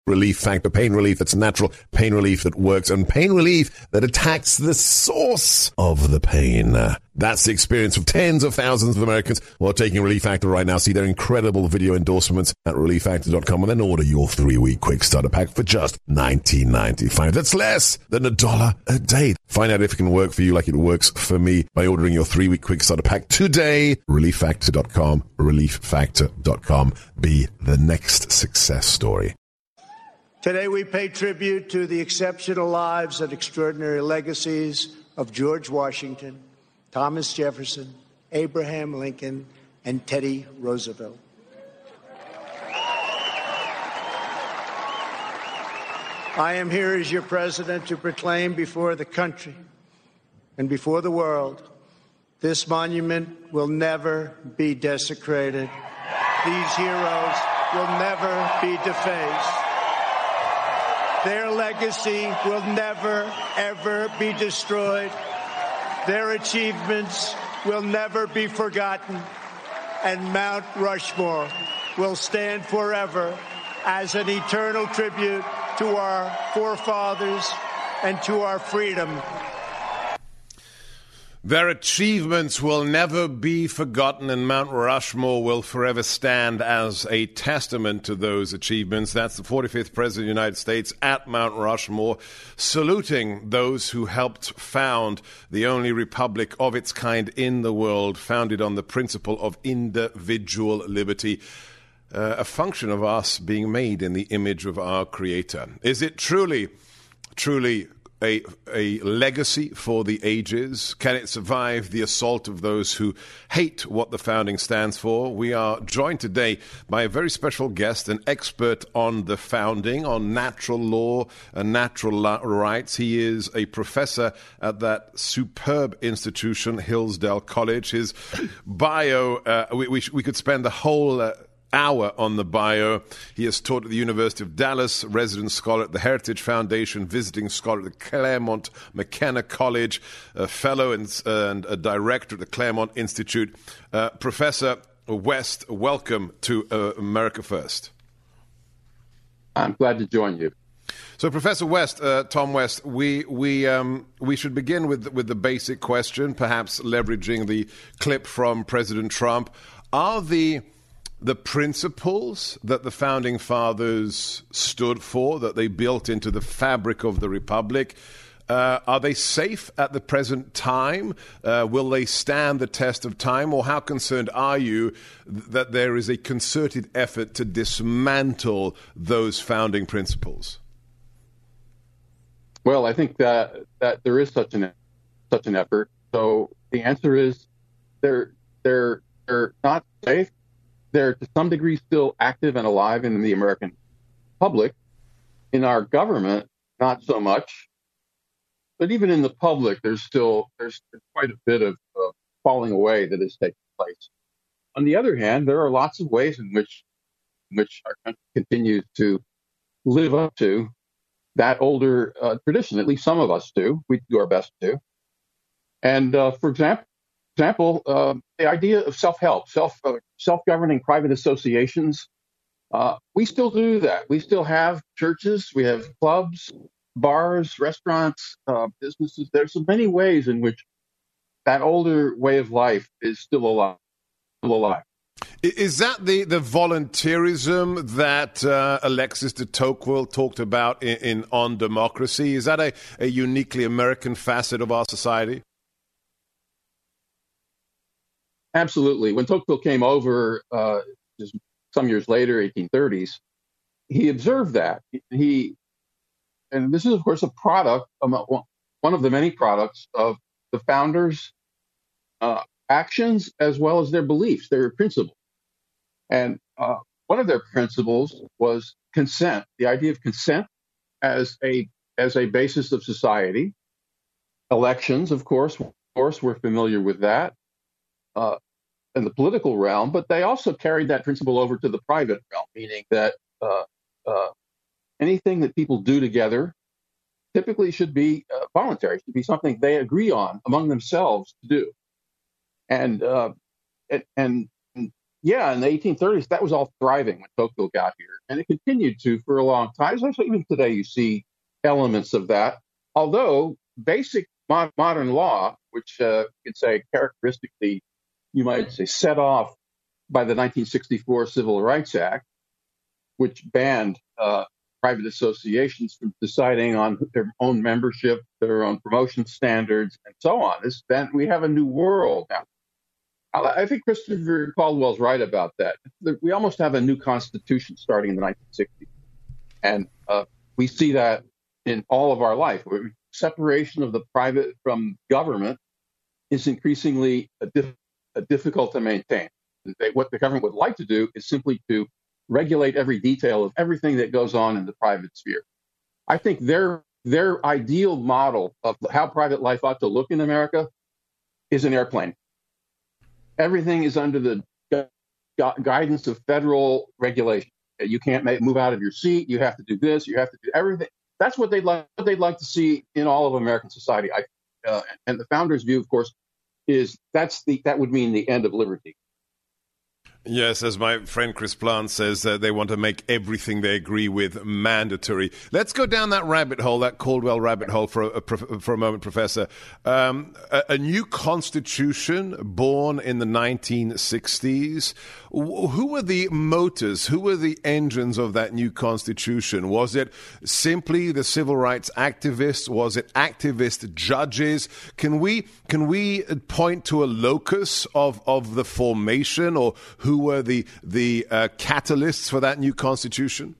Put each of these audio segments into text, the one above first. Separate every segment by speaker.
Speaker 1: Relief Factor, pain relief that's natural, pain relief that works, and pain relief that attacks the source of the pain. That's the experience of tens of thousands of Americans who are taking Relief Factor right now. See their incredible video endorsements at relieffactor.com and then order your 3-week quick starter pack for just $19.95. That's less than $1 a day. Find out if it can work for you like it works for me by ordering your 3-week quick starter pack today. relieffactor.com, relieffactor.com. Be the next success story.
Speaker 2: Today we pay tribute to the exceptional lives and extraordinary legacies of George Washington, Thomas Jefferson, Abraham Lincoln, and Teddy Roosevelt. I am here as your president to proclaim before the country and before the world, this monument will never be desecrated. These heroes will never be defaced. Their legacy will never, ever be destroyed. Their achievements will never be forgotten. And Mount Rushmore will stand forever as an eternal tribute to our forefathers and to our freedom.
Speaker 1: Their achievements will never be forgotten, and Mount Rushmore will forever stand as a testament to those achievements. That's the 45th President of the United States at Mount Rushmore, saluting those who helped found the only republic of its kind in the world, founded on the principle of individual liberty, a function of us being made in the image of our Creator. Is it truly a legacy for the ages? Can it survive the assault of those who hate what the founding stands for? We are joined today by a very special guest, an expert on the founding, on natural law and natural rights. He is a professor at that superb institution, Hillsdale College. His bio, we could spend the whole hour on the bio. He has taught at the University of Dallas, resident scholar at the Heritage Foundation, visiting scholar at the Claremont McKenna College, a fellow and a director at the Claremont Institute. Professor West, welcome to America First.
Speaker 3: I'm glad to join you.
Speaker 1: So, Professor West, Tom West, we should begin with the basic question, perhaps leveraging the clip from President Trump. Are the principles that the Founding Fathers stood for, that they built into the fabric of the Republic, are they safe at the present time? Will they stand the test of time? Or how concerned are you that there is a concerted effort to dismantle those founding principles?
Speaker 3: Well, I think that there is such an effort. So the answer is they're not safe. They're to some degree still active and alive in the American public. In our government, not so much. But even in the public, there's quite a bit of falling away that is taking place. On the other hand, there are lots of ways in which our country continues to live up to that older tradition. At least some of us do. We do our best to. And for example, the idea of self-help, self-governing private associations, we still do that. We still have churches, we have clubs, bars, restaurants, businesses. There's so many ways in which that older way of life is still alive.
Speaker 1: Is that the volunteerism that Alexis de Tocqueville talked about in On Democracy? Is that a uniquely American facet of our society?
Speaker 3: Absolutely. When Tocqueville came over just some years later, 1830s, he observed that. And this is, of course, a product, one of the many products of the founders' actions as well as their beliefs, their principles. And one of their principles was consent, the idea of consent as a basis of society. Elections, of course, we're familiar with that. In the political realm, but they also carried that principle over to the private realm, meaning that anything that people do together typically should be voluntary, should be something they agree on among themselves to do. And yeah, in the 1830s, that was all thriving when Tocqueville got here, and it continued to for a long time. So even today, you see elements of that. Although basic modern law, which you could say characteristically, you might say, set off by the 1964 Civil Rights Act, which banned private associations from deciding on their own membership, their own promotion standards, and so on. Then we have a new world now. I think Christopher Caldwell's right about that. We almost have a new constitution starting in the 1960s. And we see that in all of our life. Separation of the private from government is increasingly difficult to maintain. What the government would like to do is simply to regulate every detail of everything that goes on in the private sphere. I think their ideal model of how private life ought to look in America is an airplane. Everything is under the guidance of federal regulation. You can't move out of your seat. You have to do this. You have to do everything. That's what they'd like to see in all of American society. And the founders' view, of course, is that would mean the end of liberty.
Speaker 1: Yes, as my friend Chris Plant says, they want to make everything they agree with mandatory. Let's go down that rabbit hole, that Caldwell rabbit hole, for a moment, Professor. A new constitution born in the 1960s. Who were the motors? Who were the engines of that new constitution? Was it simply the civil rights activists? Was it activist judges? Can we point to a locus of the formation, or who were the catalysts for that new constitution?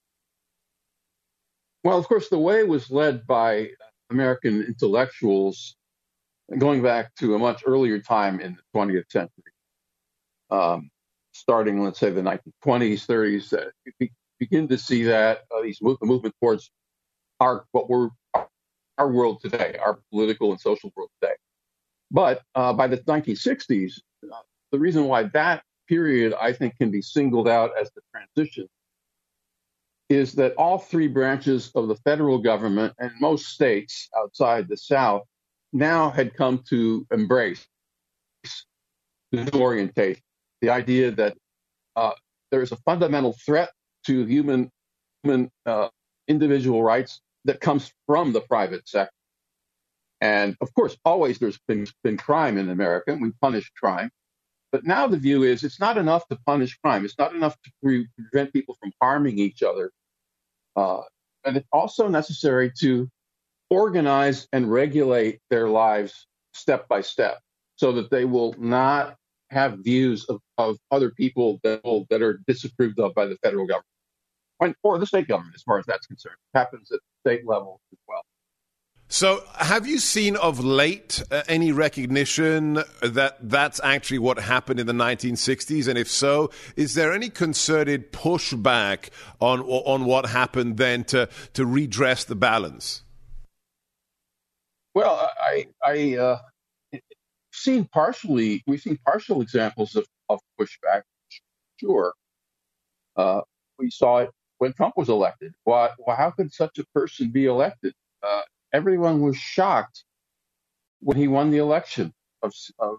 Speaker 3: Well, of course, the way was led by American intellectuals going back to a much earlier time in the 20th century, starting, let's say, the 1920s, 30s. We begin to see that the movement towards our world today, our political and social world today. But by the 1960s, the reason why that period, I think, can be singled out as the transition is that all three branches of the federal government and most states outside the South now had come to embrace the new orientation, the idea that there is a fundamental threat to human individual rights that comes from the private sector. And of course, always there's been crime in America, and we punish crime. But now the view is it's not enough to punish crime. It's not enough to prevent people from harming each other. And it's also necessary to organize and regulate their lives step by step so that they will not have views of other people that are disapproved of by the federal government or the state government, as far as that's concerned. It happens at the state level as well.
Speaker 1: So have you seen of late any recognition that that's actually what happened in the 1960s? And if so, is there any concerted pushback on what happened then to redress the balance?
Speaker 3: Well, we've seen partial examples of pushback. Sure. We saw it when Trump was elected. How could such a person be elected? Everyone was shocked when he won the election of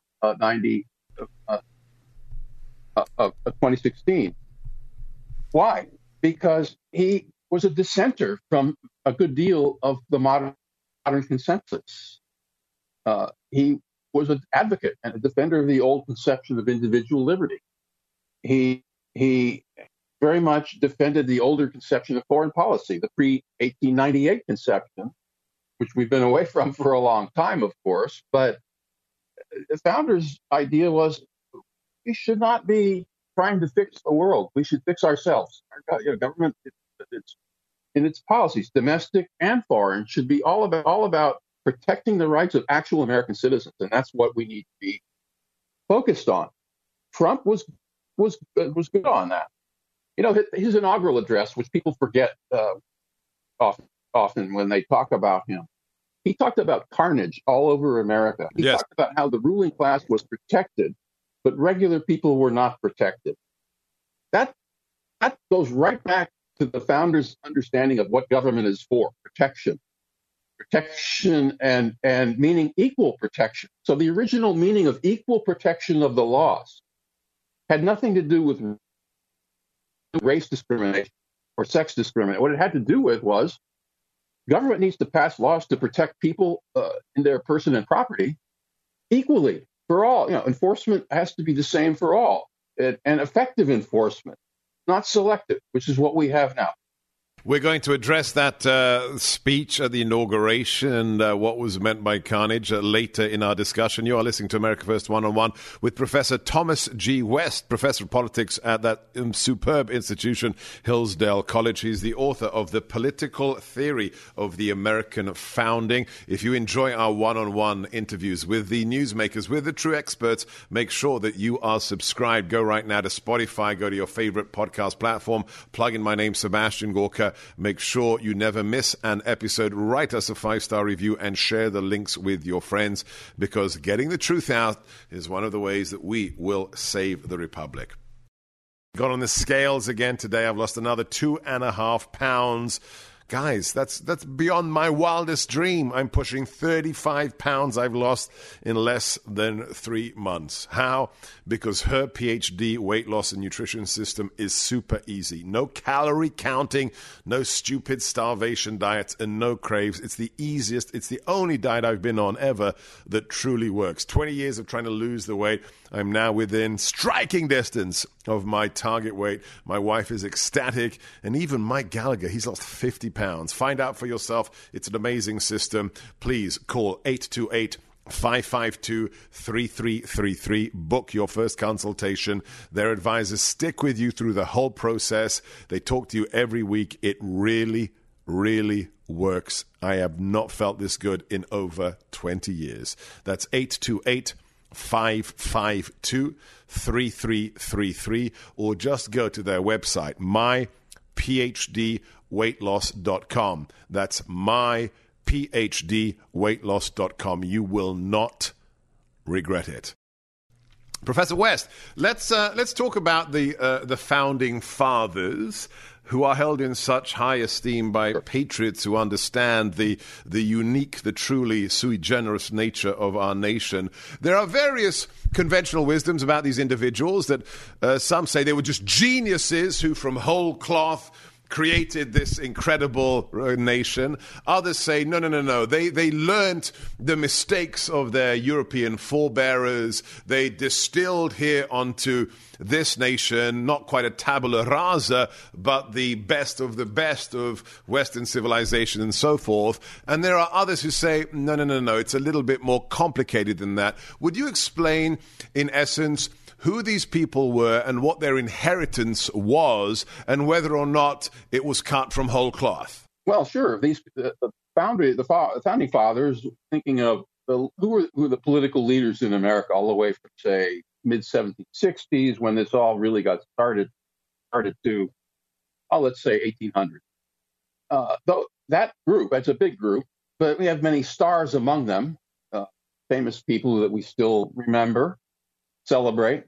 Speaker 3: 2016. Why? Because he was a dissenter from a good deal of the modern consensus. He was an advocate and a defender of the old conception of individual liberty. He very much defended the older conception of foreign policy, the pre-1898 conception, which we've been away from for a long time, of course. But the founders' idea was we should not be trying to fix the world. We should fix ourselves. Our government, in its policies, domestic and foreign, should be all about protecting the rights of actual American citizens, and that's what we need to be focused on. Trump was good on that. You know, his inaugural address, which people forget often when they talk about him, he talked about carnage all over America. He talked about how the ruling class was protected, but regular people were not protected. That goes right back to the founders' understanding of what government is for: protection and meaning equal protection. So the original meaning of equal protection of the laws had nothing to do with race discrimination or sex discrimination. What it had to do with was government needs to pass laws to protect people in their person and property equally for all. Enforcement has to be the same for all, and effective enforcement, not selective, which is what we have now.
Speaker 1: We're going to address that speech at the inauguration and what was meant by carnage later in our discussion. You are listening to America First One-on-One with Professor Thomas G. West, Professor of Politics at that superb institution, Hillsdale College. He's the author of The Political Theory of the American Founding. If you enjoy our one-on-one interviews with the newsmakers, with the true experts, make sure that you are subscribed. Go right now to Spotify, go to your favorite podcast platform, plug in my name, Sebastian Gorka. Make sure you never miss an episode. Write us a 5-star review and share the links with your friends, because getting the truth out is one of the ways that we will save the Republic. Got on the scales again today. I've lost another 2.5 pounds. Guys, that's beyond my wildest dream. I'm pushing 35 pounds I've lost in less than 3 months. How? Because her PhD weight loss and nutrition system is super easy. No calorie counting, no stupid starvation diets, and no craves. It's the easiest, it's the only diet I've been on ever that truly works. 20 years of trying to lose the weight. I'm now within striking distance of my target weight. My wife is ecstatic, and even Mike Gallagher, he's lost 50 pounds. Find out for yourself. It's an amazing system. Please call 828-552-3333. Book your first consultation. Their advisors stick with you through the whole process. They talk to you every week. It really, really works. I have not felt this good in over 20 years. That's 828-552-3333, or just go to their website, myphdweightloss.com. That's myphdweightloss.com. You will not regret it. Professor West, let's talk about the founding fathers, who are held in such high esteem by patriots who understand the unique, the truly sui generis nature of our nation. There are various conventional wisdoms about these individuals that some say they were just geniuses who from whole cloth created this incredible nation. Others say, no. They learned the mistakes of their European forebearers. They distilled here onto this nation, not quite a tabula rasa, but the best of Western civilization and so forth. And there are others who say, no. It's a little bit more complicated than that. Would you explain, in essence, who these people were and what their inheritance was, and whether or not it was cut from whole cloth?
Speaker 3: Well, sure. The founding fathers, thinking of who were the political leaders in America all the way from, say, mid-1760s, when this all really got started to, let's say 1800. Though that group, that's a big group, but we have many stars among them, famous people that we still remember, celebrate.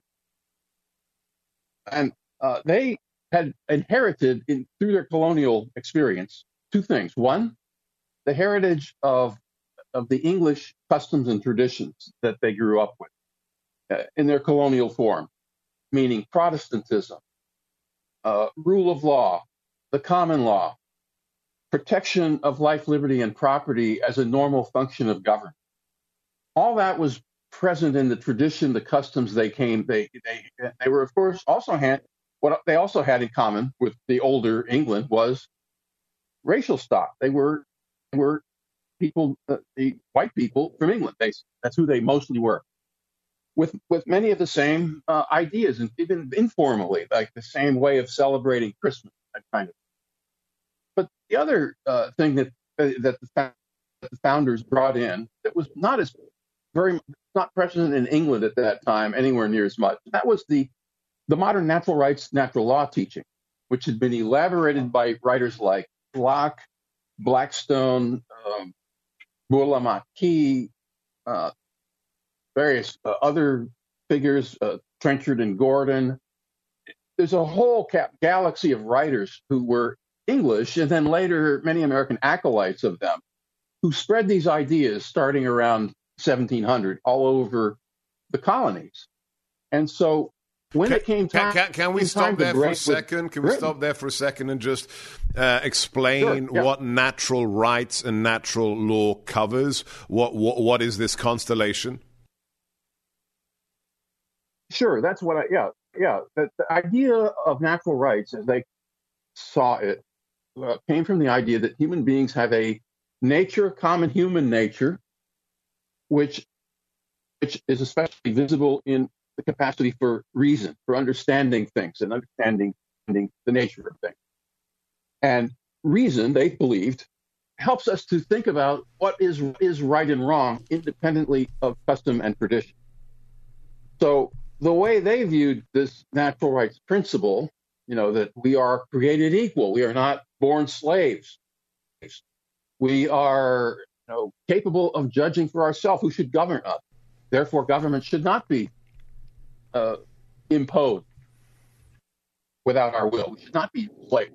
Speaker 3: And they had inherited through their colonial experience two things. One, the heritage of the English customs and traditions that they grew up with in their colonial form, meaning Protestantism, rule of law, the common law, protection of life, liberty, and property as a normal function of government. All that was present in the tradition, the customs they were, of course, what they also had in common with the older England was racial stock. They were people, the white people from England. That's who they mostly were, with many of the same ideas, and even informally, like the same way of celebrating Christmas, that kind of. But the other thing that the founders brought in that was not present in England at that time anywhere near as much. That was the modern natural rights, natural law teaching, which had been elaborated by writers like Locke, Blackstone, Bourlamaqui, various other figures, Trenchard and Gordon. There's a whole galaxy of writers who were English, and then later many American acolytes of them, who spread these ideas starting around 1700 all over the colonies. And so when it came time,
Speaker 1: can we stop there for a second? Can we stop there for a second and just explain what natural rights and natural law covers? What is this constellation?
Speaker 3: Sure, that's what the idea of natural rights, as they saw it, came from the idea that human beings have a nature, common human nature, which is especially visible in the capacity for reason, for understanding things and understanding the nature of things. And reason, they believed, helps us to think about what is right and wrong independently of custom and tradition. So the way they viewed this natural rights principle, that we are created equal, we are not born slaves. We are capable of judging for ourselves who should govern us. Therefore, government should not be imposed without our will. We should not be enslaved.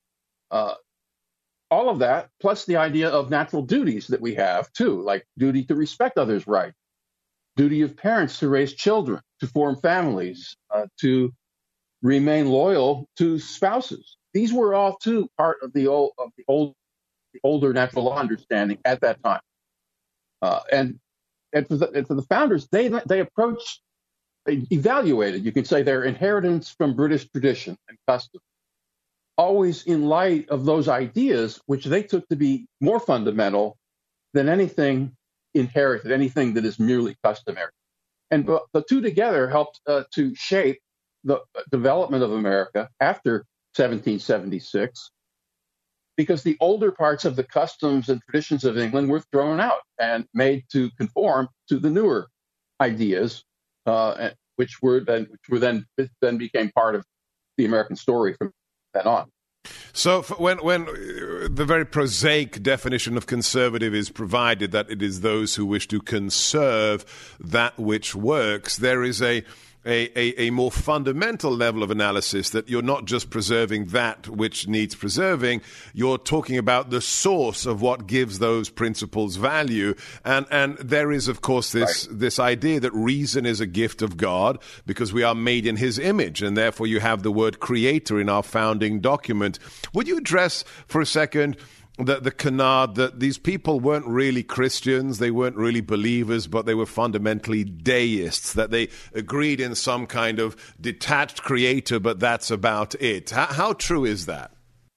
Speaker 3: All of that, plus the idea of natural duties that we have, too, like duty to respect others' rights, duty of parents to raise children, to form families, to remain loyal to spouses. These were all, too, part of the older natural law understanding at that time. And for the founders, they approached, evaluated, you could say, their inheritance from British tradition and custom, always in light of those ideas, which they took to be more fundamental than anything inherited, anything that is merely customary. And the two together helped to shape the development of America after 1776, because the older parts of the customs and traditions of England were thrown out and made to conform to the newer ideas, which then became part of the American story from then on.
Speaker 1: So when the very prosaic definition of conservative is provided, that it is those who wish to conserve that which works, there is a more fundamental level of analysis that you're not just preserving that which needs preserving, you're talking about the source of what gives those principles value. And there is, of course, this idea that reason is a gift of God because we are made in his image, and therefore you have the word creator in our founding document. Would you address for a second the canard that these people weren't really Christians, they weren't really believers, but they were fundamentally deists, that they agreed in some kind of detached creator, but that's about it? How true is that?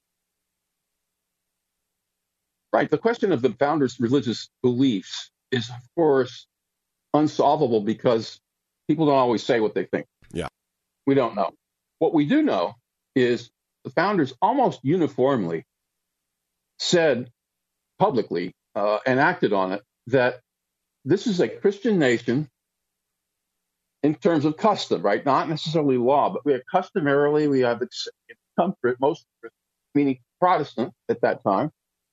Speaker 3: Right. The question of the founders' religious beliefs is, of course, unsolvable because people don't always say what they think.
Speaker 1: Yeah.
Speaker 3: We don't know. What we do know is the founders almost uniformly said publicly and acted on it that this is a Christian nation in terms of custom, right? Not necessarily law, but we have comfort, most meaning Protestant at that time.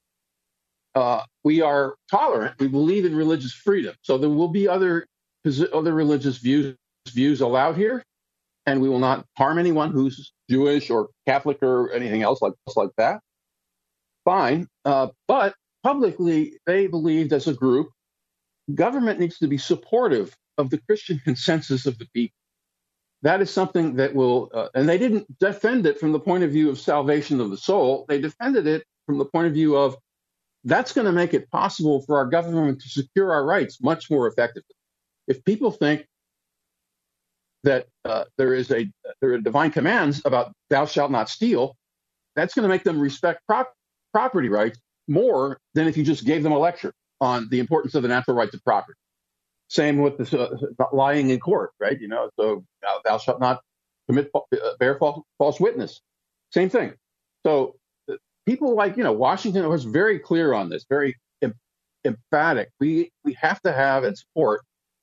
Speaker 3: We are tolerant. We believe in religious freedom. So there will be other religious views allowed here, and we will not harm anyone who's Jewish or Catholic or anything else like that. Fine. But publicly, they believed as a group, government needs to be supportive of the Christian consensus of the people. That is something that will, and they didn't defend it from the point of view of salvation of the soul. They defended it from the point of view of that's going to make it possible for our government to secure our rights much more effectively. If people think that there are divine commands about thou shalt not steal, that's going to make them respect property rights more than if you just gave them a lecture on the importance of the natural rights of property. Same with this lying in court, right? So thou shalt not bear false witness. Same thing. So people like Washington was very clear on this, very emphatic. We have to have and support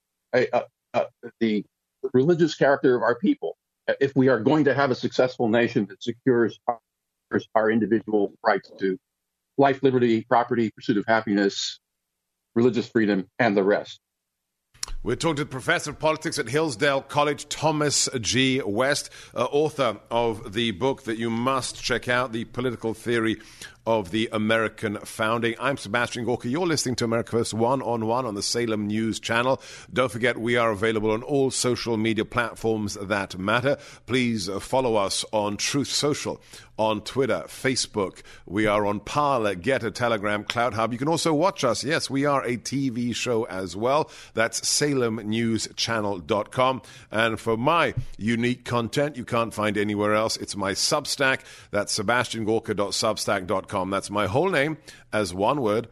Speaker 3: the religious character of our people if we are going to have a successful nation that secures our individual rights to life, liberty, property, pursuit of happiness, religious freedom, and the rest.
Speaker 1: We're talking to Professor of Politics at Hillsdale College, Thomas G. West, author of the book that you must check out, The Political Theory of the American Founding. I'm Sebastian Gorka. You're listening to America First One-on-One on the Salem News Channel. Don't forget, we are available on all social media platforms that matter. Please follow us on Truth Social, on Twitter, Facebook. We are on Parler, Getter, Telegram, Cloud Hub. You can also watch us. Yes, we are a TV show as well. That's salemnewschannel.com. And for my unique content you can't find anywhere else, it's my Substack. That's sebastiangorka.substack.com. That's my whole name as one word,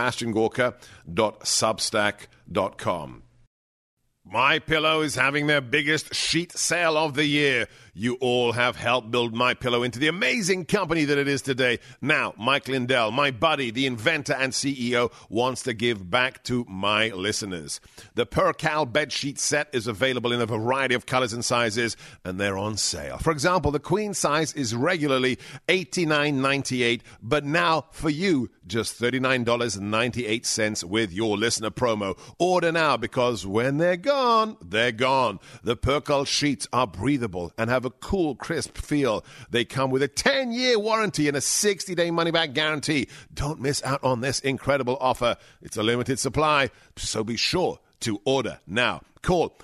Speaker 1: sebastiangorka.substack.com. My Pillow is having their biggest sheet sale of the year. You all have helped build My Pillow into the amazing company that it is today. Now, Mike Lindell, my buddy, the inventor and CEO, wants to give back to my listeners. The Percal bedsheet set is available in a variety of colors and sizes, and they're on sale. For example, the queen size is regularly $89.98, but now for you, just $39.98 with your listener promo. Order now, because when they're gone, they're gone. The Percal sheets are breathable and have a cool, crisp feel. They come with a 10-year warranty and a 60-day money-back guarantee. Don't miss out on this incredible offer. It's a limited supply, so be sure to order now. Call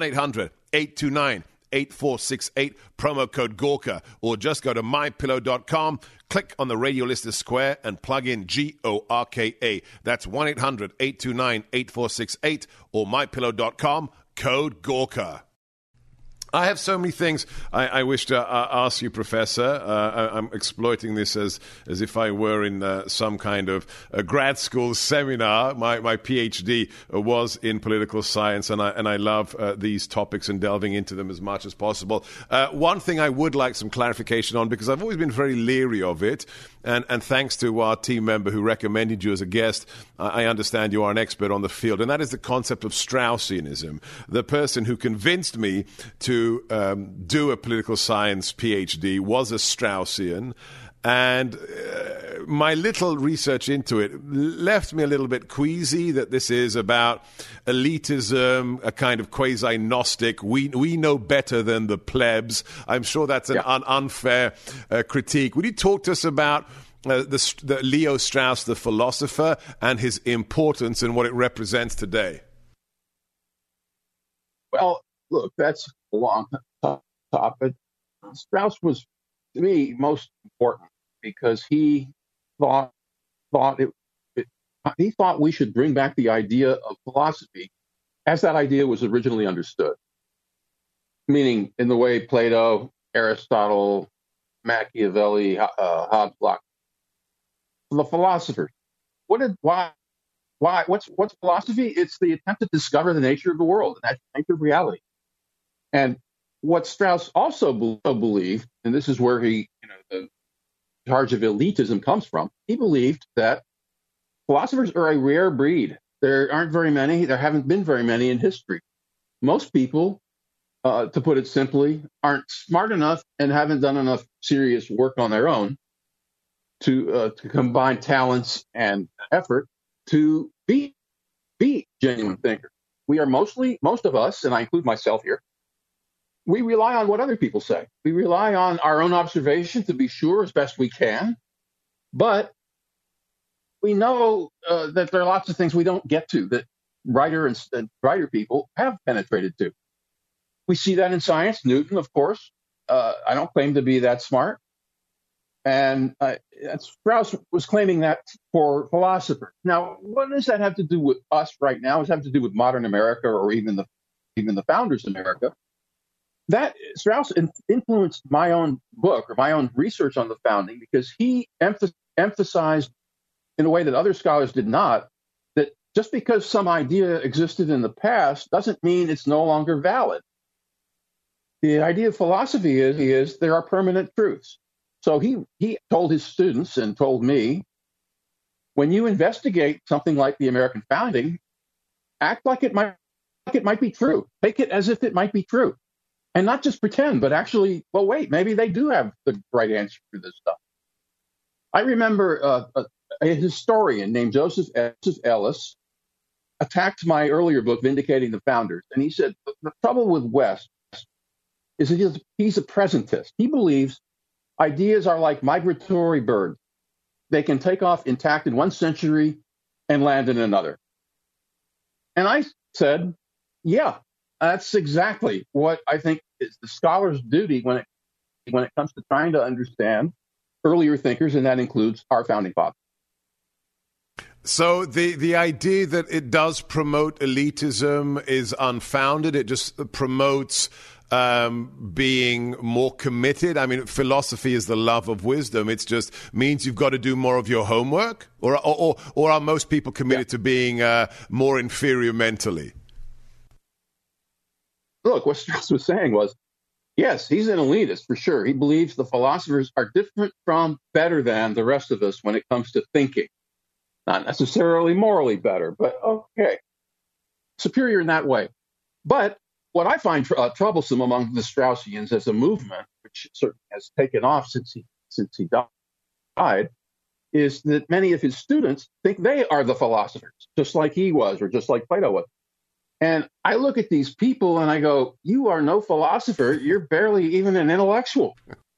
Speaker 1: 1-800-829-8468, promo code Gorka, or just go to mypillow.com, click on the radio listener square, and plug in GORKA. That's 1-800-829-8468 or mypillow.com, code Gorka. I have so many things I wish to ask you, Professor. I'm exploiting this as if I were in some kind of a grad school seminar. My PhD was in political science, and I love these topics and delving into them as much as possible. One thing I would like some clarification on, because I've always been very leery of it, and thanks to our team member who recommended you as a guest, I understand you are an expert on the field, and that is the concept of Straussianism. The person who convinced me to do a political science PhD was a Straussian, and my little research into it left me a little bit queasy that this is about elitism, a kind of quasi-Gnostic. We know better than the plebs. I'm sure that's an unfair critique. Would you talk to us about the Leo Strauss, the philosopher, and his importance and what it represents today?
Speaker 3: Well, look, that's a long topic. Strauss was, to me, most important because he thought we should bring back the idea of philosophy as that idea was originally understood, meaning in the way Plato, Aristotle, Machiavelli, Hobbes, Locke, the philosophers. What's philosophy? It's the attempt to discover the nature of the world, and that's the nature of reality. And what Strauss also believed, and this is where the charge of elitism comes from, he believed that philosophers are a rare breed. There aren't very many. There haven't been very many in history. Most people, to put it simply, aren't smart enough and haven't done enough serious work on their own to combine talents and effort to be genuine thinkers. We are most of us, and I include myself here, we rely on what other people say. We rely on our own observation to be sure as best we can. But we know that there are lots of things we don't get to that brighter people have penetrated to. We see that in science. Newton, of course. I don't claim to be that smart. And Strauss was claiming that for philosophers. Now, what does that have to do with us right now? Does that have to do with modern America or even the founders of America? That Strauss influenced my own book or my own research on the founding because he emphasized in a way that other scholars did not, that just because some idea existed in the past doesn't mean it's no longer valid. The idea of philosophy is there are permanent truths. So he told his students and told me, when you investigate something like the American founding, act like it might be true. Take it as if it might be true. And not just pretend, but actually, well, wait, maybe they do have the right answer for this stuff. I remember a historian named Joseph Ellis attacked my earlier book, Vindicating the Founders. And he said, the trouble with West is that he's a presentist. He believes ideas are like migratory birds. They can take off intact in one century and land in another. And I said, yeah, that's exactly what I think is the scholar's duty when it comes to trying to understand earlier thinkers, and that includes our founding fathers.
Speaker 1: So the idea that it does promote elitism is unfounded. It just promotes being more committed. I mean, philosophy is the love of wisdom. It just means you've got to do more of your homework, or are most people committed to being more inferior mentally?
Speaker 3: Look, what Strauss was saying was, yes, he's an elitist for sure. He believes the philosophers are different from, better than the rest of us when it comes to thinking. Not necessarily morally better, but okay. Superior in that way. But what I find troublesome among the Straussians as a movement, which certainly has taken off since he died, is that many of his students think they are the philosophers, just like he was, or just like Plato was. And I look at these people and I go, you are no philosopher. You're barely even an intellectual.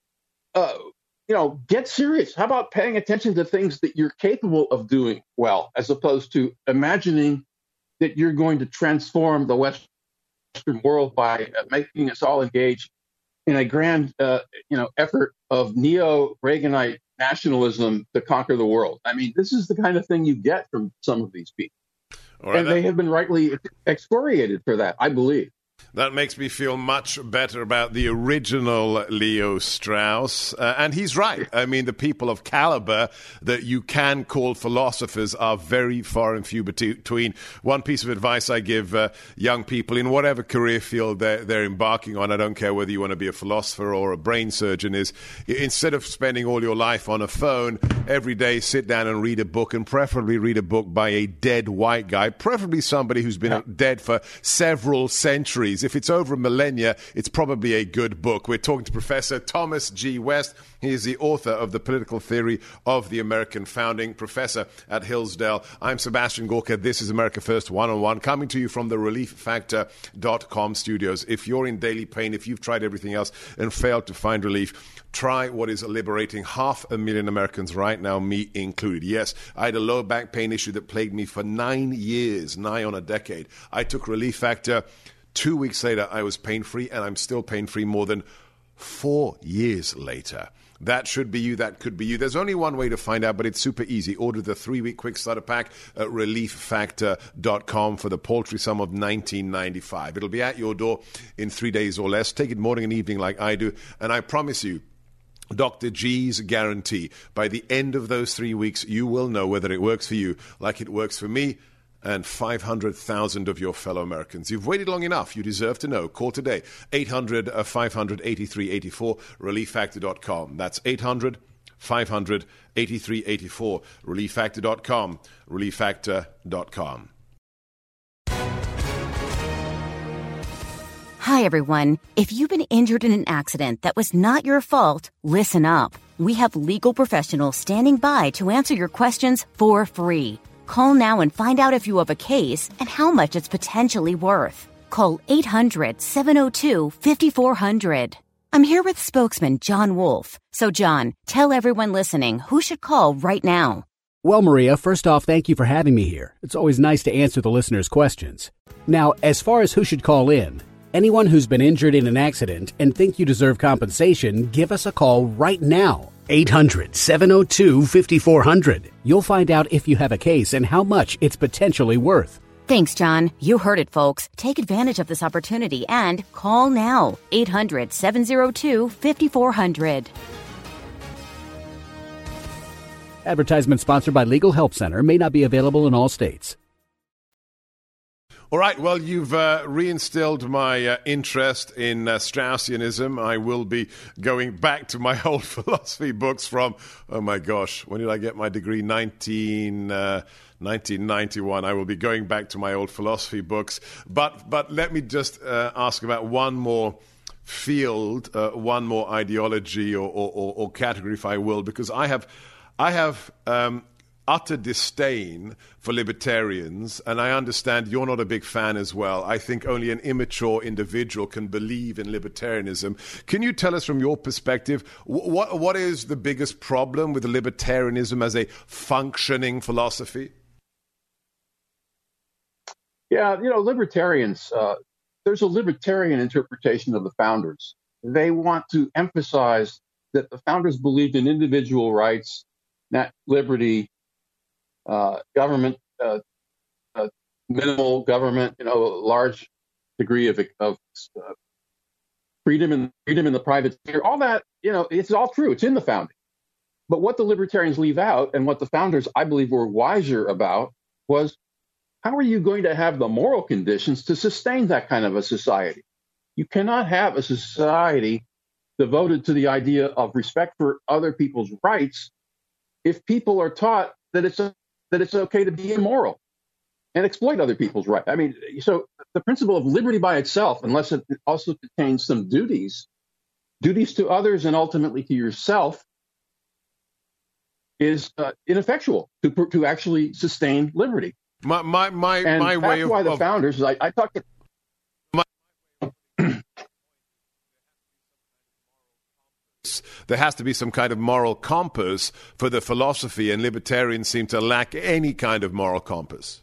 Speaker 3: Get serious. How about paying attention to things that you're capable of doing well, as opposed to imagining that you're going to transform the Western world by making us all engage in a grand, effort of neo-Reaganite nationalism to conquer the world. I mean, this is the kind of thing you get from some of these people. Right, and they have been rightly excoriated for that, I believe.
Speaker 1: That makes me feel much better about the original Leo Strauss. And he's right. I mean, the people of caliber that you can call philosophers are very far and few between. One piece of advice I give young people in whatever career field they're embarking on, I don't care whether you want to be a philosopher or a brain surgeon, is instead of spending all your life on a phone, every day sit down and read a book, and preferably read a book by a dead white guy, preferably somebody who's been dead for several centuries. If it's over a millennia, it's probably a good book. We're talking to Professor Thomas G. West. He is the author of The Political Theory of the American Founding, professor at Hillsdale. I'm Sebastian Gorka. This is America First One-on-One, coming to you from the ReliefFactor.com studios. If you're in daily pain, if you've tried everything else and failed to find relief, try what is liberating 500,000 Americans right now, me included. Yes, I had a low back pain issue that plagued me for 9 years, nigh on a decade. I took Relief Factor. 2 weeks later, I was pain-free, and I'm still pain-free more than 4 years later. That should be you. That could be you. There's only one way to find out, but it's super easy. Order the 3-week quick starter pack at ReliefFactor.com for the paltry sum of $19.95. It'll be at your door in 3 days or less. Take it morning and evening like I do, and I promise you, Dr. G's guarantee, by the end of those 3 weeks, you will know whether it works for you like it works for me and 500,000 of your fellow Americans. You've waited long enough. You deserve to know. Call today, 800-500-8384, ReliefFactor.com. That's 800-500-8384, ReliefFactor.com, ReliefFactor.com.
Speaker 4: Hi, everyone. If you've been injured in an accident that was not your fault, listen up. We have legal professionals standing by to answer your questions for free. Call now and find out if you have a case and how much it's potentially worth. Call 800-702-5400. I'm here with spokesman John Wolf. So, John, tell everyone listening who should call right now.
Speaker 5: Well, Maria, first off, thank you for having me here. It's always nice to answer the listeners' questions. Now, as far as who should call in, anyone who's been injured in an accident and think you deserve compensation, give us a call right now. 800-702-5400. You'll find out if you have a case and how much it's potentially worth.
Speaker 4: Thanks, John. You heard it, folks. Take advantage of this opportunity and call now. 800-702-5400.
Speaker 5: Advertisement sponsored by Legal Help Center. May not be available in all states.
Speaker 1: All right, well, you've reinstilled my interest in Straussianism. I will be going back to my old philosophy books from, oh my gosh, when did I get my degree? 1991. I will be going back to my old philosophy books. But let me just ask about one more field, one more ideology or category, if I will, because I have utter disdain for libertarians, and I understand you're not a big fan as well. I think only an immature individual can believe in libertarianism. Can you tell us from your perspective, what is the biggest problem with libertarianism as a functioning philosophy?
Speaker 3: Yeah, libertarians, there's a libertarian interpretation of the founders. They want to emphasize that the founders believed in individual rights, liberty, government, minimal government, a large degree of freedom in the private sphere. All that, it's all true. It's in the founding. But what the libertarians leave out, and what the founders, I believe, were wiser about, was how are you going to have the moral conditions to sustain that kind of a society? You cannot have a society devoted to the idea of respect for other people's rights if people are taught that it's okay to be immoral and exploit other people's rights. I mean, so the principle of liberty by itself, unless it also contains some duties to others and ultimately to yourself, is ineffectual to actually sustain liberty.
Speaker 1: My
Speaker 3: that's
Speaker 1: way
Speaker 3: why the
Speaker 1: of
Speaker 3: founders. I talked to.
Speaker 1: There has to be some kind of moral compass for the philosophy, and libertarians seem to lack any kind of moral compass.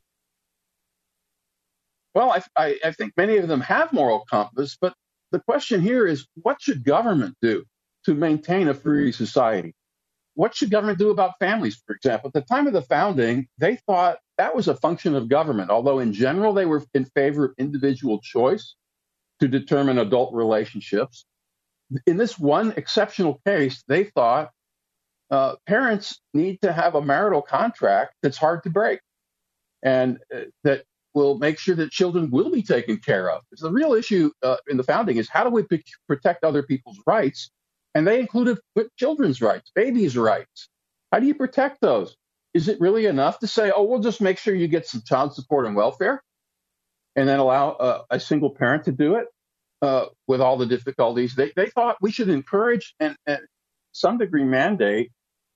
Speaker 3: Well, I think many of them have moral compass, but the question here is, what should government do to maintain a free society? What should government do about families, for example? At the time of the founding, they thought that was a function of government, although in general they were in favor of individual choice to determine adult relationships. In this one exceptional case, they thought parents need to have a marital contract that's hard to break and that will make sure that children will be taken care of. So the real issue in the founding is, how do we protect other people's rights? And they included children's rights, babies' rights. How do you protect those? Is it really enough to say, oh, we'll just make sure you get some child support and welfare and then allow a single parent to do it with all the difficulties? They thought we should encourage and some degree mandate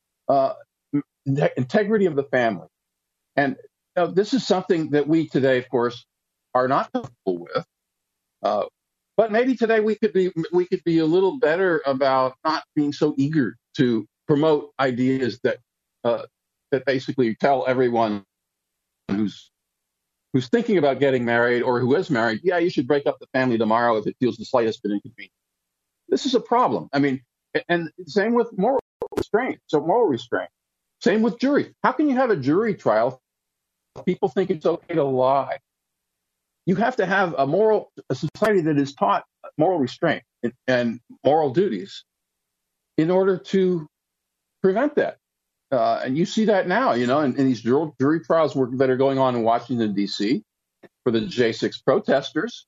Speaker 3: the integrity of the family. And this is something that we today, of course, are not comfortable with. But maybe today we could be a little better about not being so eager to promote ideas that basically tell everyone who's thinking about getting married or who is married, yeah, you should break up the family tomorrow if it feels the slightest bit inconvenient. This is a problem. I mean, and same with moral restraint. So moral restraint. Same with jury. How can you have a jury trial if people think it's okay to lie? You have to have a society that is taught moral restraint and moral duties in order to prevent that. And you see that now, in these jury trials that are going on in Washington, D.C. for the J6 protesters.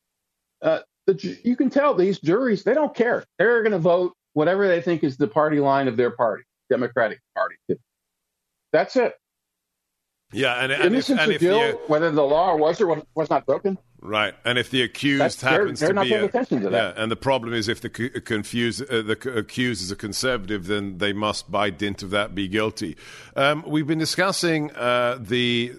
Speaker 3: You can tell these juries, they don't care. They're going to vote whatever they think is the party line of their party, Democratic Party. That's it.
Speaker 1: Yeah, and
Speaker 3: innocence of guilt, whether the law was or was not broken.
Speaker 1: Right, and if the accused happens
Speaker 3: they're
Speaker 1: to
Speaker 3: not
Speaker 1: be
Speaker 3: paying attention to that.
Speaker 1: Yeah, and the problem is if the accused is a conservative, then they must, by dint of that, be guilty. We've been discussing the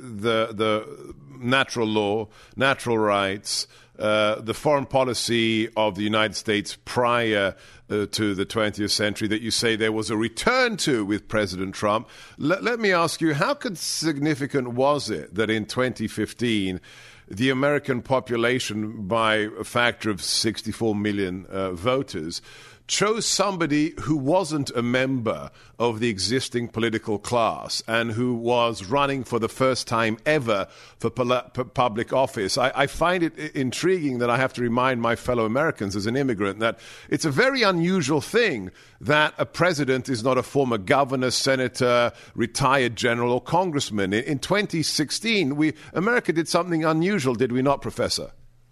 Speaker 1: natural law, natural rights, the foreign policy of the United States prior to the 20th century that you say there was a return to with President Trump. Let me ask you, how significant was it that in 2015 the American population, by a factor of 64 million voters, chose somebody who wasn't a member of the existing political class and who was running for the first time ever for public office? I find it intriguing that I have to remind my fellow Americans as an immigrant that it's a very unusual thing that a president is not a former governor, senator, retired general, or congressman. In 2016, America did something unusual, did we not, Professor?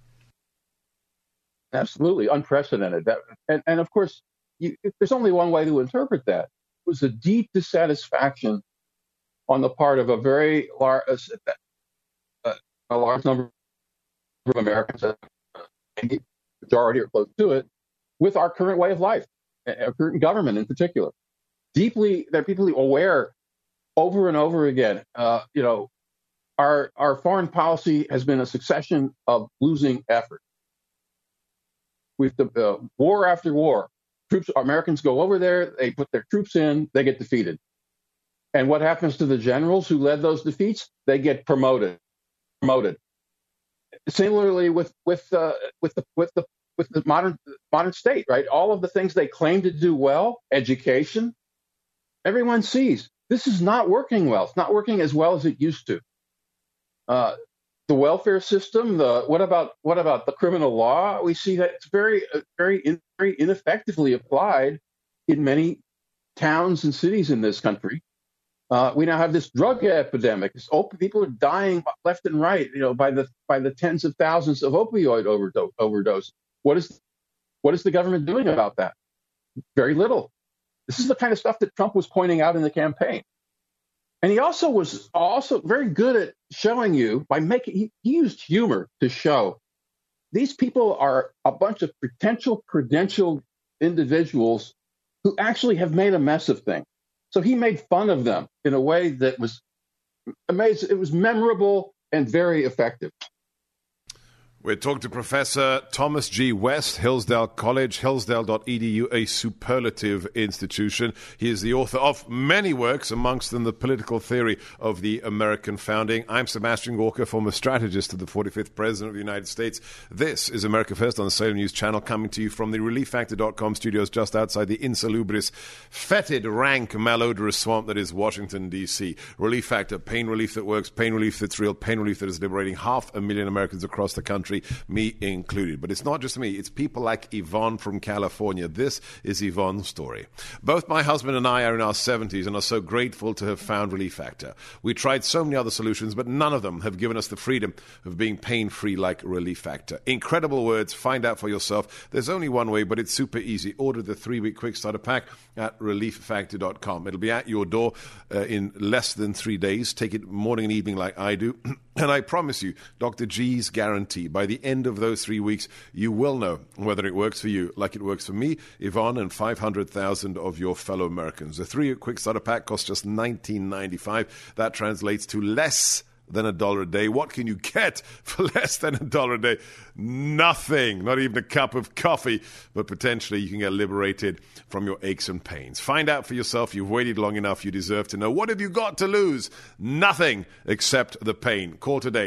Speaker 3: Absolutely unprecedented. And of course, there's only one way to interpret that. It was a deep dissatisfaction on the part of a very large number of Americans, maybe majority or close to it, with our current way of life, our current government in particular. They're deeply aware over and over again. Our foreign policy has been a succession of losing effort. We've war after war. Americans go over there, they put their troops in, they get defeated. And what happens to the generals who led those defeats? They get promoted. Similarly with the modern state, right? All of the things they claim to do well, education, everyone sees this is not working well. It's not working as well as it used to. The welfare system, what about the criminal law? We see that it's very ineffectively applied in many towns and cities in this country. We now have this drug epidemic. People are dying left and right, by the tens of thousands of opioid overdose. What is the government doing about that? Very little. This is the kind of stuff that Trump was pointing out in the campaign. And he also was very good at showing you he used humor to show these people are a bunch of credentialed individuals who actually have made a mess of things. So he made fun of them in a way that was amazing. It was memorable and very effective.
Speaker 1: We're talking to Professor Thomas G. West, Hillsdale College, hillsdale.edu, a superlative institution. He is the author of many works, amongst them The Political Theory of the American Founding. I'm Sebastian Gorka, former strategist to the 45th President of the United States. This is America First on the Salem News Channel, coming to you from the ReliefFactor.com studios just outside the insalubris, fetid, rank, malodorous swamp that is Washington, D.C. Relief Factor, pain relief that works, pain relief that's real, pain relief that is liberating 500,000 Americans across the country, me included. But it's not just me. It's people like Yvonne from California. This is Yvonne's story. Both my husband and I are in our 70s and are so grateful to have found Relief Factor. We tried so many other solutions, but none of them have given us the freedom of being pain-free like Relief Factor. Incredible words. Find out for yourself. There's only one way, but it's super easy. Order the 3-week quick starter pack at ReliefFactor.com. It'll be at your door in less than 3 days. Take it morning and evening like I do. And I promise you, Dr. G's guarantee, by the end of those 3 weeks, you will know whether it works for you like it works for me, Yvonne, and 500,000 of your fellow Americans. The 3-week quick starter pack costs just $19.95. That translates to less than $1 a day. What can you get for less than $1 a day? Nothing. Not even a cup of coffee. But potentially you can get liberated from your aches and pains. Find out for yourself. You've waited long enough. You deserve to know. What have you got to lose? Nothing except the pain. Call today.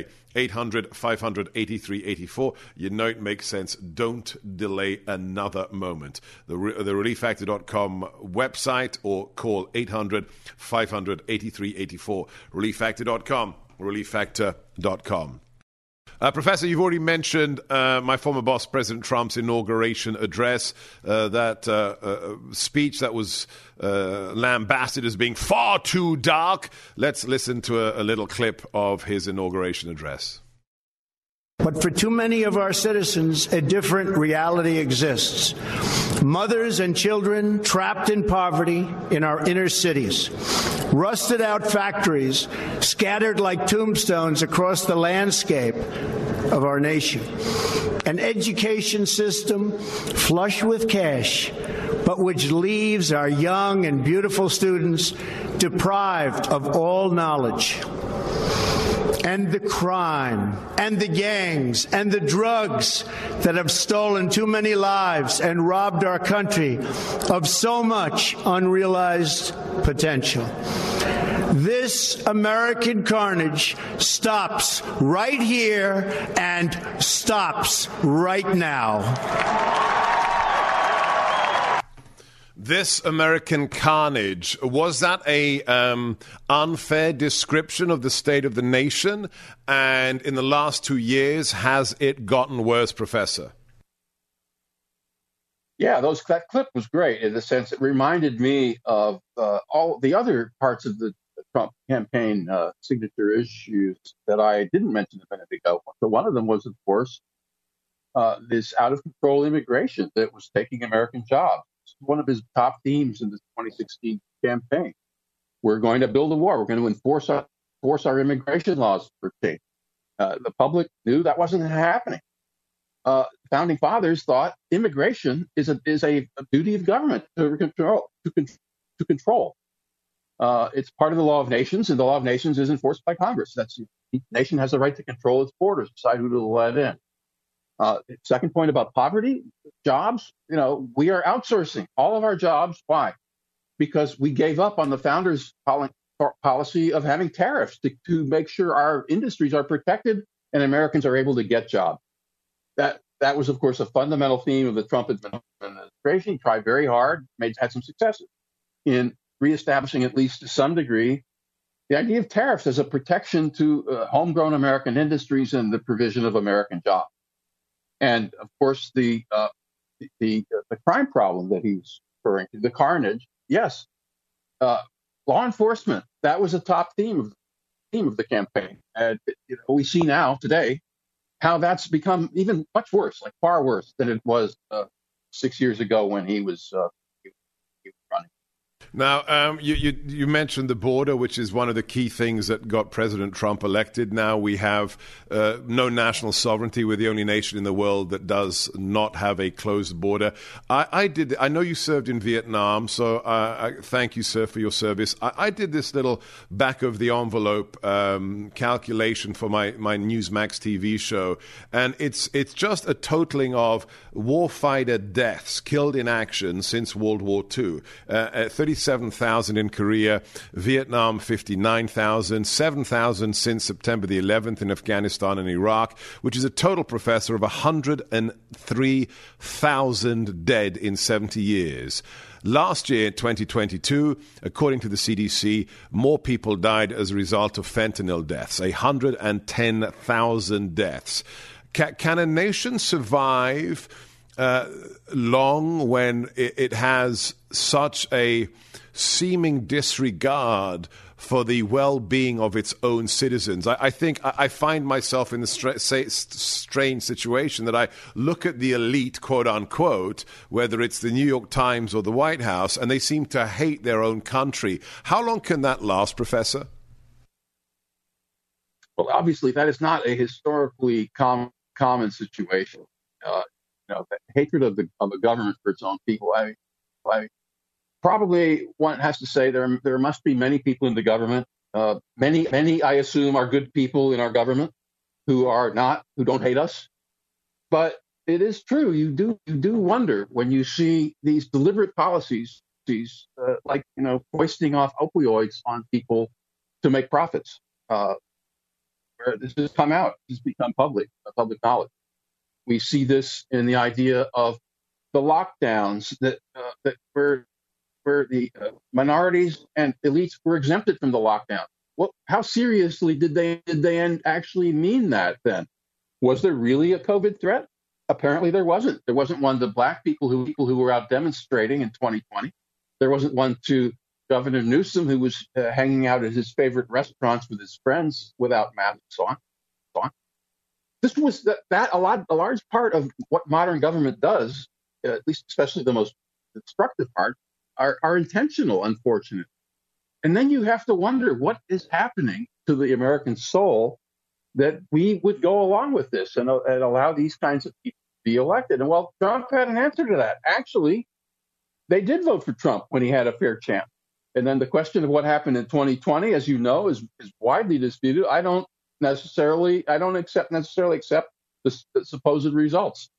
Speaker 1: 800-500-8384. You know it makes sense. Don't delay another moment. The ReliefFactor.com website, or call 800-500-8384. ReliefFactor.com. ReliefFactor.com. Professor, you've already mentioned my former boss, President Trump's inauguration address, that speech that was lambasted as being far too dark. Let's listen to a little clip of his inauguration address.
Speaker 2: But for too many of our citizens, a different reality exists. Mothers and children trapped in poverty in our inner cities. Rusted out factories scattered like tombstones across the landscape of our nation. An education system flush with cash, but which leaves our young and beautiful students deprived of all knowledge. And the crime, and the gangs, and the drugs that have stolen too many lives and robbed our country of so much unrealized potential. This American carnage stops right here and stops right now.
Speaker 1: This American carnage, was that a unfair description of the state of the nation? And in the last 2 years, has it gotten worse, Professor?
Speaker 3: Yeah, that clip was great in the sense it reminded me of all the other parts of the Trump campaign signature issues that I didn't mention a minute ago. So one of them was, of course, this out-of-control immigration that was taking American jobs. One of his top themes in the 2016 campaign. We're going to build a wall. We're going to enforce our immigration laws for change. The public knew that wasn't happening. Founding fathers thought immigration is a duty of government to control. It's part of the law of nations, and the law of nations is enforced by Congress. Each nation has the right to control its borders, decide who to let in. Second point about poverty, jobs. We are outsourcing all of our jobs. Why? Because we gave up on the founders' policy of having tariffs to make sure our industries are protected and Americans are able to get jobs. That was, of course, a fundamental theme of the Trump administration. He tried very hard, had some successes in reestablishing, at least to some degree, the idea of tariffs as a protection to homegrown American industries and the provision of American jobs. And of course, the crime problem that he's referring to, the carnage. Yes, law enforcement. That was a top theme of the campaign. And we see now today how that's become even much worse, like far worse than it was 6 years ago when he was running.
Speaker 1: Now, you mentioned the border, which is one of the key things that got President Trump elected. Now we have no national sovereignty. We're the only nation in the world that does not have a closed border. I know you served in Vietnam, so I thank you, sir, for your service. I did this little back of the envelope calculation for my Newsmax TV show, and it's just a totaling of warfighter deaths killed in action since World War II. 37,000 in Korea, Vietnam 59,000, 7,000 since September the 11th in Afghanistan and Iraq, which is a total, Professor, of 103,000 dead in 70 years. Last year, 2022, according to the CDC, more people died as a result of fentanyl deaths, 110,000 deaths. Can a nation survive long when it has such a seeming disregard for the well-being of its own citizens? I think I find myself in the strange situation that I look at the elite, quote unquote, whether it's the New York Times or the White House, and they seem to hate their own country. How long can that last, Professor?
Speaker 3: Well, obviously, that is not a historically common situation. The hatred of the government for its own people. I probably one has to say there must be many people in the government. Many, I assume, are good people in our government who don't hate us. But it is true. You do wonder when you see these deliberate policies, like foisting off opioids on people to make profits. Where this has come out, this has become public knowledge. We see this in the idea of the lockdowns that where the minorities and elites were exempted from the lockdown. Well, how seriously did they actually mean that then? Was there really a COVID threat? Apparently there wasn't. There wasn't one to black people who were out demonstrating in 2020. There wasn't one to Governor Newsom, who was hanging out at his favorite restaurants with his friends without masks on. This was a large part of what modern government does, at least especially the most destructive part, are intentional, unfortunately. And then you have to wonder what is happening to the American soul that we would go along with this and allow these kinds of people to be elected. And well, Trump had an answer to that. Actually, they did vote for Trump when he had a fair chance. And then the question of what happened in 2020, as you know, is widely disputed. I don't necessarily accept the supposed results.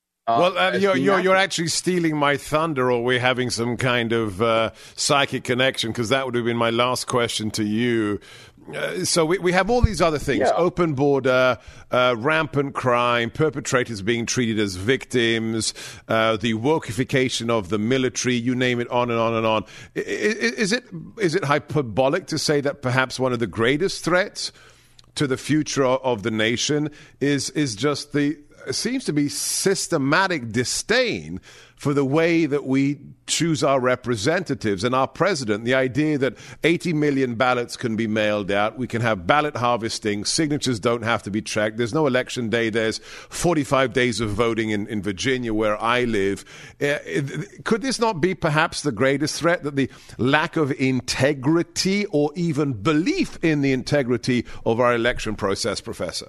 Speaker 1: You're actually stealing my thunder, or we're having some kind of psychic connection, because that would have been my last question to you. So we have all these other things: open border, rampant crime, perpetrators being treated as victims, the wokeification of the military, you name it, on and on and on. Is it hyperbolic to say that perhaps one of the greatest threats to the future of the nation is just seems to be systematic disdain for the way that we choose our representatives and our president? The idea that 80 million ballots can be mailed out, we can have ballot harvesting, signatures don't have to be checked, there's no election day, there's 45 days of voting in Virginia where I live. Could this not be perhaps the greatest threat, that the lack of integrity or even belief in the integrity of our election process, Professor?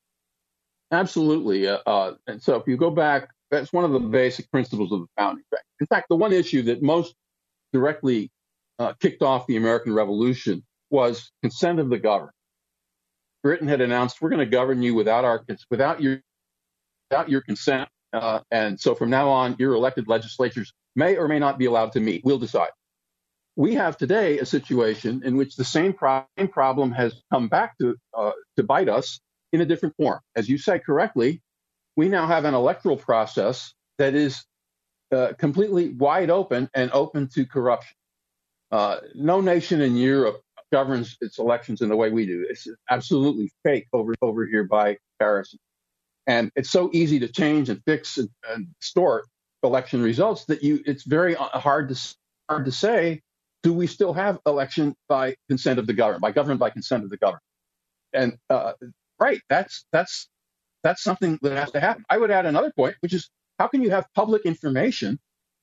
Speaker 3: Absolutely. And so if you go back, that's one of the basic principles of the founding. In fact, the one issue that most directly kicked off the American Revolution was consent of the governed. Britain had announced, we're going to govern you without your consent. And so from now on, your elected legislatures may or may not be allowed to meet. We'll decide. We have today a situation in which the same problem has come back to bite us in a different form. As you say correctly, we now have an electoral process that is completely wide open and open to corruption. No nation in Europe governs its elections in the way we do. It's absolutely fake over here by comparison. And it's so easy to change and fix and distort election results that it's very hard to say, do we still have election by consent of the government, by government by consent of the government? And right, that's something that has to happen. I would add another point, which is how can you have public information?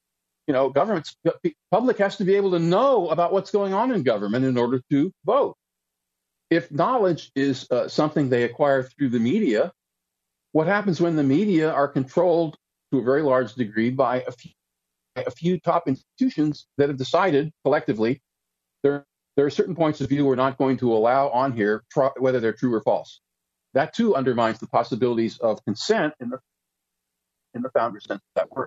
Speaker 3: Public has to be able to know about what's going on in government in order to vote. If knowledge is something they acquire through the media, what happens when the media are controlled to a very large degree by a few top institutions that have decided collectively there are certain points of view we're not going to allow on here, whether they're true or false? That too undermines the possibilities of consent in the founder's sense of that word.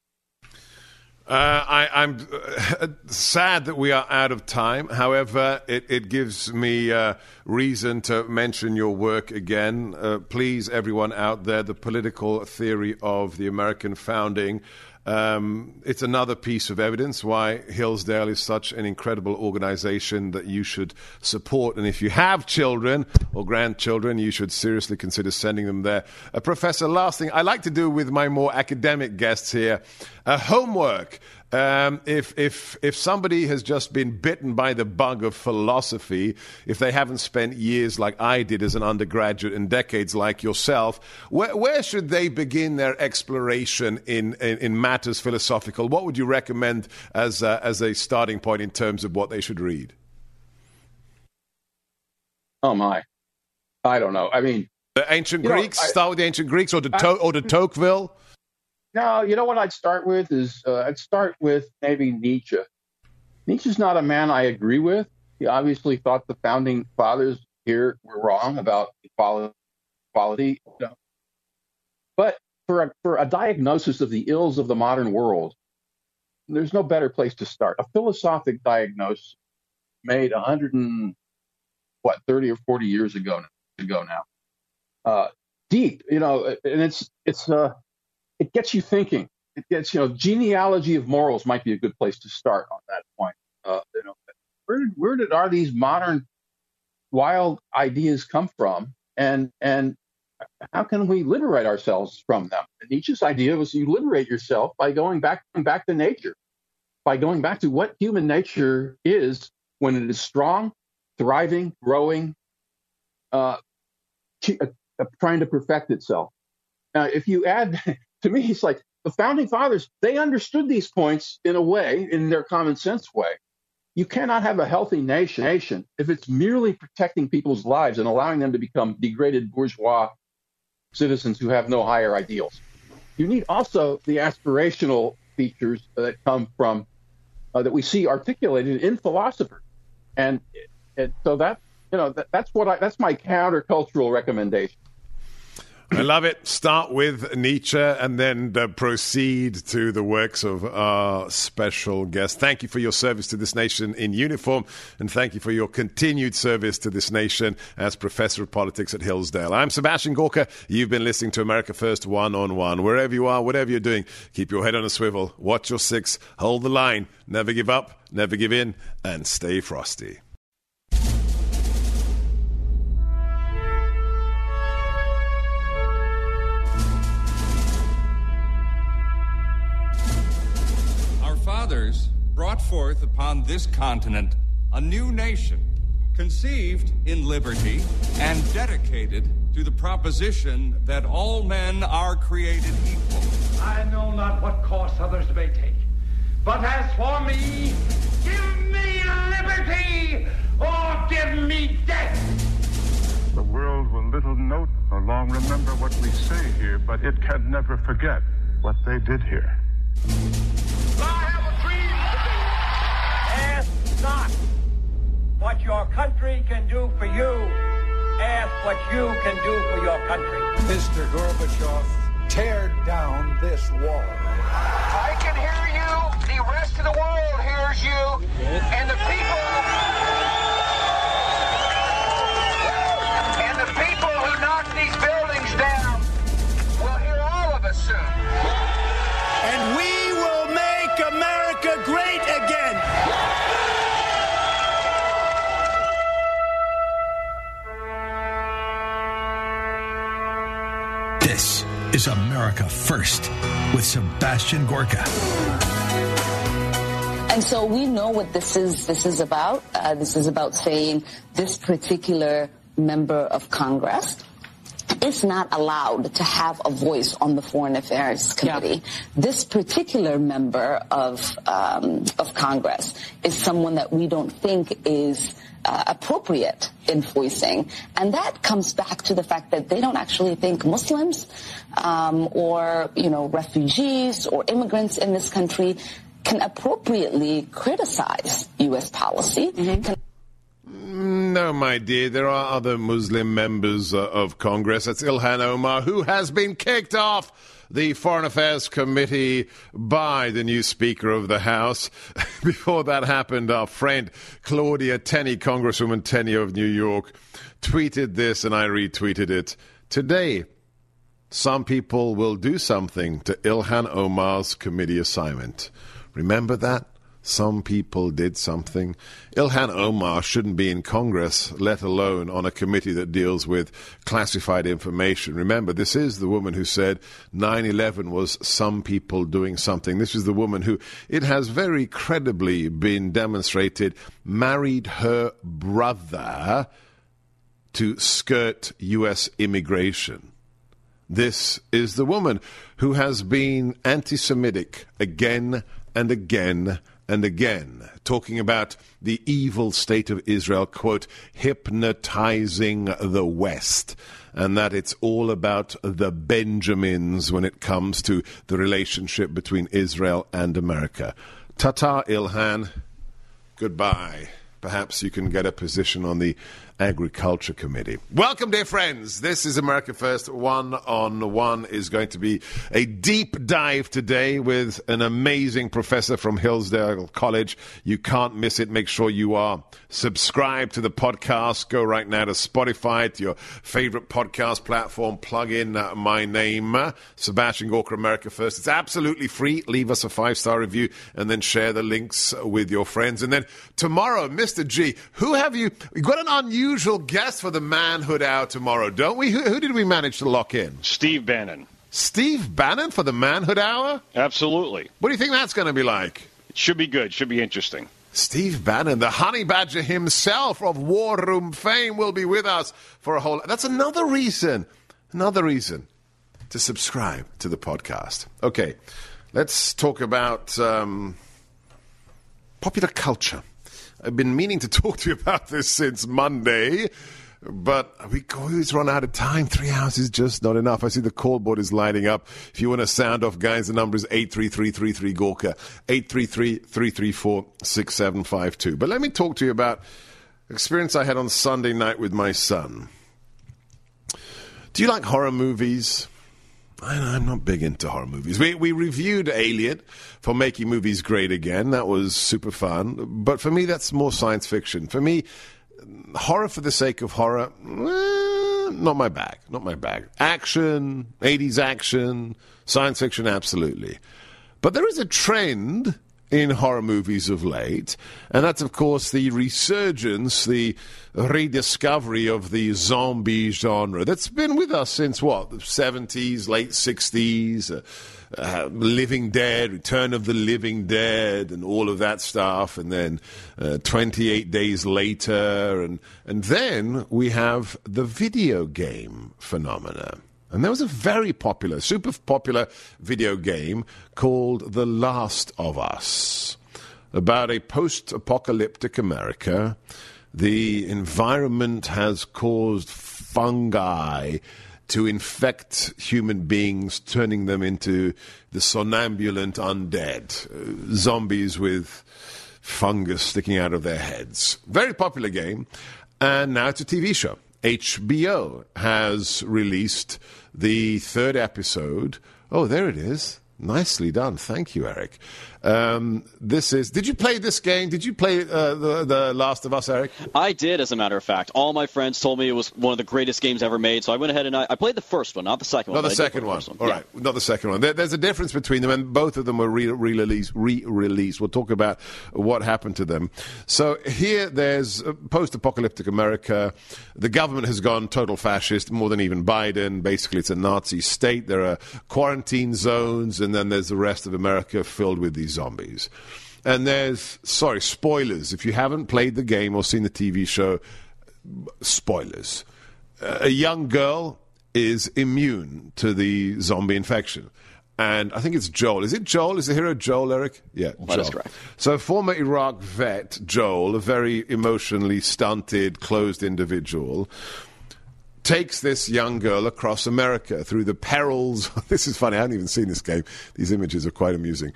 Speaker 1: I'm sad that we are out of time. However, it gives me reason to mention your work again. Please, everyone out there, The Political Theory of the American Founding. It's another piece of evidence why Hillsdale is such an incredible organization that you should support. And if you have children or grandchildren, you should seriously consider sending them there. Professor, last thing I like to do with my more academic guests here, homework. If somebody has just been bitten by the bug of philosophy, if they haven't spent years like I did as an undergraduate and decades like yourself, where should they begin their exploration in matters philosophical? What would you recommend as a starting point in terms of what they should read?
Speaker 3: Oh my, I don't know. I mean,
Speaker 1: the ancient Greeks. Start with the ancient Greeks, or de Tocqueville.
Speaker 3: No, you know what I'd start with is I'd start with maybe Nietzsche. Nietzsche's not a man I agree with. He obviously thought the founding fathers here were wrong about equality. But for a diagnosis of the ills of the modern world, there's no better place to start. A philosophic diagnosis made 30 or 40 years ago now. Deep, and it gets you thinking. It gets, genealogy of morals might be a good place to start on that point. Where did these modern wild ideas come from, and how can we liberate ourselves from them? And Nietzsche's idea was you liberate yourself by going back to nature, by going back to what human nature is when it is strong, thriving, growing, trying to perfect itself. Now, if you add, to me, it's like the founding fathers, they understood these points in a way, in their common sense way. You cannot have a healthy nation if it's merely protecting people's lives and allowing them to become degraded bourgeois citizens who have no higher ideals. You need also the aspirational features that come from, that we see articulated in philosophers. And so that's my countercultural recommendation.
Speaker 1: I love it. Start with Nietzsche and then proceed to the works of our special guest. Thank you for your service to this nation in uniform, and thank you for your continued service to this nation as Professor of Politics at Hillsdale. I'm Sebastian Gorka. You've been listening to America First One-on-One. Wherever you are, whatever you're doing, keep your head on a swivel, watch your six, hold the line, never give up, never give in, and stay frosty.
Speaker 6: Fathers brought forth upon this continent a new nation, conceived in liberty and dedicated to the proposition that all men are created equal.
Speaker 7: I know not what course others may take, but as for me, give me liberty or give me death.
Speaker 8: The world will little note nor long remember what we say here, but it can never forget what they did here.
Speaker 7: I have a dream today. Ask what your country can do for you. Ask what you can do for your country.
Speaker 9: Mr. Gorbachev, tear down this wall.
Speaker 7: I can hear you. The rest of the world hears you. And the people who knock these buildings down will hear all of us soon.
Speaker 2: And we will make America great again.
Speaker 10: This is America First with Sebastian Gorka.
Speaker 11: And so we know what this is about. This is about saying this particular member of Congress is not allowed to have a voice on the Foreign Affairs Committee. Yeah. This particular member of Congress is someone that we don't think is appropriate in voicing. And that comes back to the fact that they don't actually think Muslims or, refugees or immigrants in this country can appropriately criticize U.S. policy. Mm-hmm.
Speaker 1: No, my dear, there are other Muslim members of Congress. That's Ilhan Omar, who has been kicked off the Foreign Affairs Committee by the new Speaker of the House. Before that happened, our friend Claudia Tenney, Congresswoman Tenney of New York, tweeted this, and I retweeted it. Today, some people will do something to Ilhan Omar's committee assignment. Remember that? Some people did something. Ilhan Omar shouldn't be in Congress, let alone on a committee that deals with classified information. Remember, this is the woman who said 9/11 was some people doing something. This is the woman who, it has very credibly been demonstrated, married her brother to skirt U.S. immigration. This is the woman who has been anti-Semitic again and again and again, talking about the evil state of Israel, quote, hypnotizing the West, and that it's all about the Benjamins when it comes to the relationship between Israel and America. Ta-ta, Ilhan. Goodbye. Perhaps you can get a position on the Agriculture Committee. Welcome, dear friends. This is America First. One-on-One is going to be a deep dive today with an amazing professor from Hillsdale College. You can't miss it. Make sure you are subscribed to the podcast. Go right now to Spotify, to your favorite podcast platform. Plug in my name, Sebastian Gorka, America First. It's absolutely free. Leave us a 5-star review and then share the links with your friends. And then tomorrow, Mr. G, who have you? We've got an unusual guest for the Manhood Hour tomorrow, don't we? Who did we manage to lock in?
Speaker 12: Steve Bannon.
Speaker 1: Steve Bannon for the Manhood Hour?
Speaker 12: Absolutely.
Speaker 1: What do you think that's going to be like?
Speaker 12: It should be good. Should be interesting.
Speaker 1: Steve Bannon, the honey badger himself of War Room fame, will be with us for a whole... That's another reason to subscribe to the podcast. Okay, let's talk about popular culture. I've been meaning to talk to you about this since Monday, but we always run out of time. 3 hours is just not enough. I see the call board is lighting up. If you want to sound off, guys, the number is 833-33-GORKA, 833-334-6752. But let me talk to you about experience I had on Sunday night with my son. Do you like horror movies? I'm not big into horror movies. We reviewed Alien for Making Movies Great Again. That was super fun. But for me, that's more science fiction. For me, horror for the sake of horror, not my bag. Not my bag. Action, 80s action, science fiction, absolutely. But there is a trend in horror movies of late, and that's, of course, the resurgence, the rediscovery of the zombie genre that's been with us since, the 70s, late 60s, Living Dead, Return of the Living Dead, and all of that stuff, and then 28 Days Later, and then we have the video game phenomena. And there was a very popular, super popular video game called The Last of Us, about a post-apocalyptic America. The environment has caused fungi to infect human beings, turning them into the somnambulant undead, zombies with fungus sticking out of their heads. Very popular game, and now it's a TV show. HBO has released the 3rd episode. Oh, there it is. Nicely done. Thank you, Eric. Did you play this game? Did you play the Last of Us, Eric?
Speaker 13: I did, as a matter of fact. All my friends told me it was one of the greatest games ever made, so I went ahead and I played the first one, not the second one.
Speaker 1: Not the second one. All right, not the second one. There's a difference between them, and both of them were re-released. We'll talk about what happened to them. So here there's post-apocalyptic America. The government has gone total fascist, more than even Biden. Basically, it's a Nazi state. There are quarantine zones, and then there's the rest of America filled with these zombies. And there's, spoilers. If you haven't played the game or seen the TV show, spoilers. A young girl is immune to the zombie infection. And I think it's Joel. Is it Joel? Is the hero Joel, Eric? Yeah, Joel.
Speaker 13: That is correct.
Speaker 1: So former Iraq vet Joel, a very emotionally stunted, closed individual, takes this young girl across America through the perils. This is funny. I haven't even seen this game. These images are quite amusing.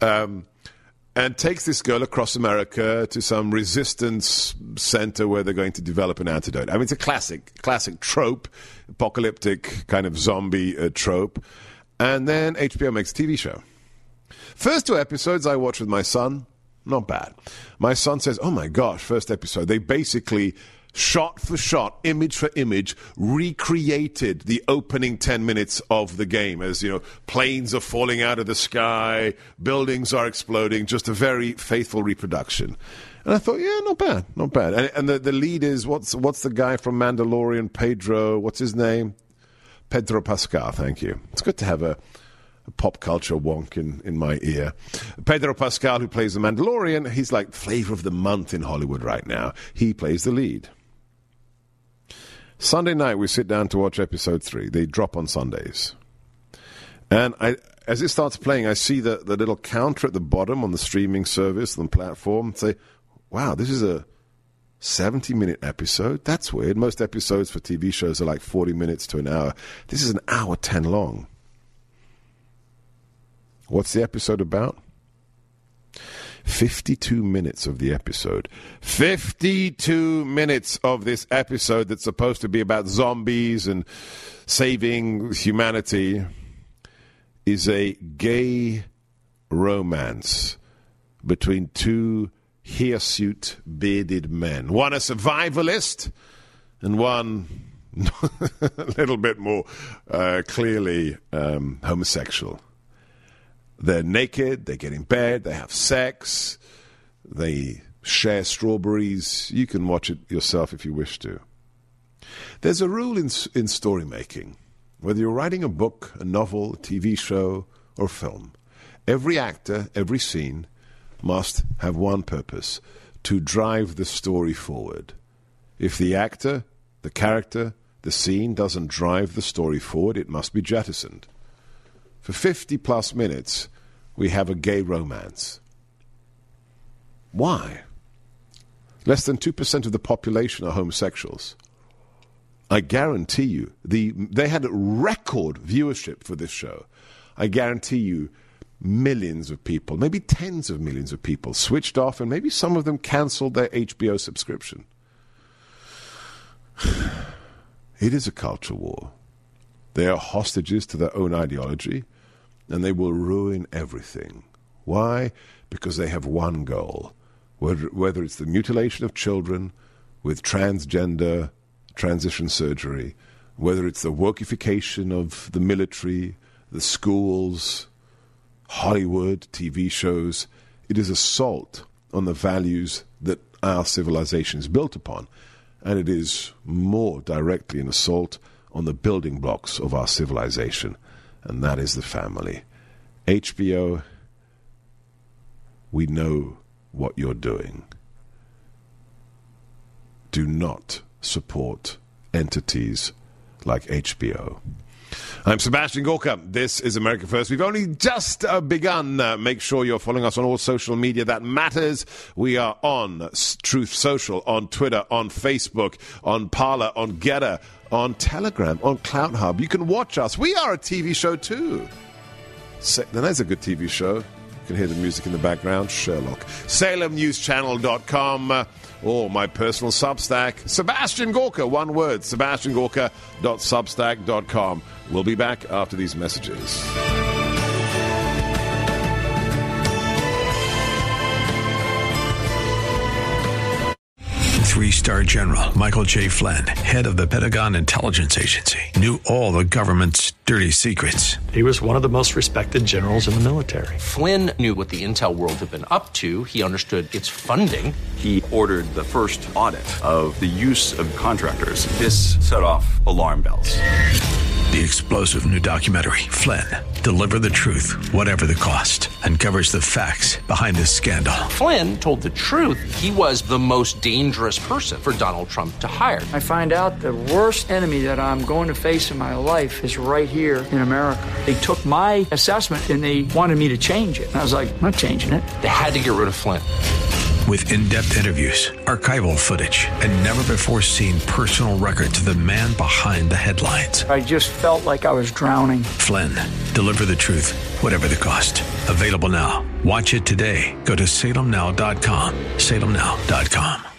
Speaker 1: And takes this girl across America to some resistance center where they're going to develop an antidote. I mean, it's a classic trope, apocalyptic kind of zombie trope. And then HBO makes a TV show. First 2 episodes I watched with my son. Not bad. My son says, oh my gosh, first episode. They basically shot for shot, image for image, recreated the opening 10 minutes of the game. As, planes are falling out of the sky, buildings are exploding, just a very faithful reproduction. And I thought, yeah, not bad, not bad. And the lead is, what's the guy from Mandalorian, Pedro, what's his name? Pedro Pascal, thank you. It's good to have a pop culture wonk in my ear. Pedro Pascal, who plays the Mandalorian, he's like flavor of the month in Hollywood right now. He plays the lead. Sunday night, we sit down to watch episode 3. They drop on Sundays. And as it starts playing, I see the little counter at the bottom on the streaming service, on the platform, say, wow, this is a 70-minute episode? That's weird. Most episodes for TV shows are like 40 minutes to an hour. This is an hour 10 long. What's the episode about? 52 minutes of the episode. 52 minutes of this episode that's supposed to be about zombies and saving humanity is a gay romance between 2 hirsute, bearded men. One a survivalist and one a little bit more clearly homosexual. They're naked, they get in bed, they have sex, they share strawberries. You can watch it yourself if you wish to. There's a rule in story making. Whether you're writing a book, a novel, a TV show, or film, every actor, every scene must have one purpose: to drive the story forward. If the actor, the character, the scene doesn't drive the story forward, it must be jettisoned. For 50-plus minutes, we have a gay romance. Why? Less than 2% of the population are homosexuals. I guarantee you, they had record viewership for this show. I guarantee you, millions of people, maybe tens of millions of people, switched off, and maybe some of them canceled their HBO subscription. It is a culture war. They are hostages to their own ideology, and they will ruin everything. Why? Because they have one goal, whether it's the mutilation of children with transgender transition surgery, whether it's the wokeification of the military, the schools, Hollywood, TV shows. It is assault on the values that our civilization is built upon, and it is more directly an assault on the building blocks of our civilization, and that is the family. HBO, we know what you're doing. Do not support entities like HBO. I'm Sebastian Gorka. This is America First. We've only just begun. Make sure you're following us on all social media that matters. We are on Truth Social, on Twitter, on Facebook, on Parler, on Getter, on Telegram, on Cloud Hub. You can watch us. We are a TV show too. Then there's a good TV show. can hear the music in the background, Sherlock. SalemNewsChannel.com or my personal Substack, Sebastian Gorka, one word, sebastiangorka.substack.com. We'll be back after these messages.
Speaker 10: Three-star General Michael J. Flynn, head of the Pentagon Intelligence Agency, knew all the government's dirty secrets.
Speaker 14: He was one of the most respected generals in the military.
Speaker 15: Flynn knew what the intel world had been up to. He understood its funding.
Speaker 16: He ordered the first audit of the use of contractors. This set off alarm bells.
Speaker 10: The explosive new documentary, Flynn, Deliver the Truth, Whatever the Cost, uncovers the facts behind this scandal.
Speaker 15: Flynn told the truth. He was the most dangerous person for Donald Trump to hire.
Speaker 17: I find out the worst enemy that I'm going to face in my life is right here in America. They took my assessment and they wanted me to change it. And I was like, I'm not changing it.
Speaker 15: They had to get rid of Flynn.
Speaker 10: With in-depth interviews, archival footage, and never-before-seen personal records of the man behind the headlines.
Speaker 17: I just felt like I was drowning.
Speaker 10: Flynn, Deliver the Truth, Whatever the Cost. Available now. Watch it today. Go to salemnow.com. salemnow.com.